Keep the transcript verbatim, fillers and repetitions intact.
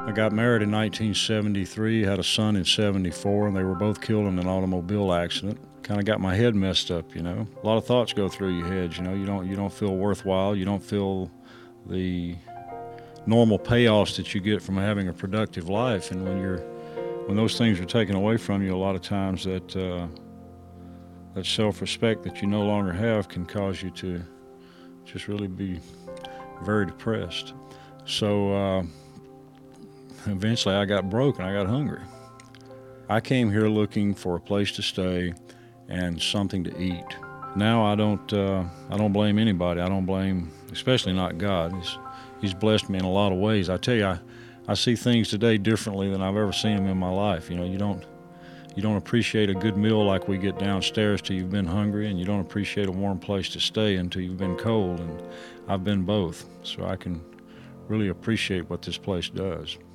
I got married in nineteen seventy-three, had a son in seventy-four, and they were both killed in an automobile accident. Kind of got my head messed up, you know. A lot of thoughts go through your head, you know. You don't you don't feel worthwhile. You don't feel the normal payoffs that you get from having a productive life. And when you're when those things are taken away from you, a lot of times that uh, that self-respect that you no longer have can cause you to just really be very depressed. So uh, eventually I got broke and I got hungry. I came here looking for a place to stay and something to eat. Now I don't uh, I don't blame anybody. I don't blame, especially not God. He's, he's blessed me in a lot of ways. I tell you, I, I see things today differently than I've ever seen them in my life. You know, you don't you don't appreciate a good meal like we get downstairs till you've been hungry, and you don't appreciate a warm place to stay until you've been cold. And I've been both, so I can really appreciate what this place does.